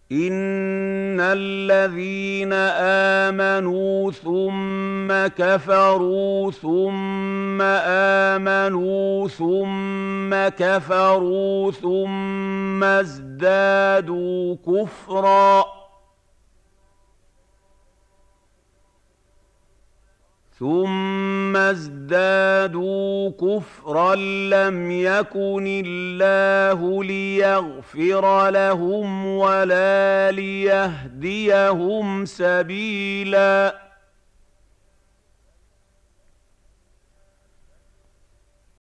إِنَّ الَّذِينَ آمَنُوا ثُمَّ كَفَرُوا ثُمَّ آمَنُوا ثُمَّ كَفَرُوا ثُمَّ ازْدَادُوا كُفْرًا لَّمْ يَكُنِ اللَّهُ لِيَغْفِرَ لَهُمْ وَلَا لِيَهْدِيَهُمْ سَبِيلًا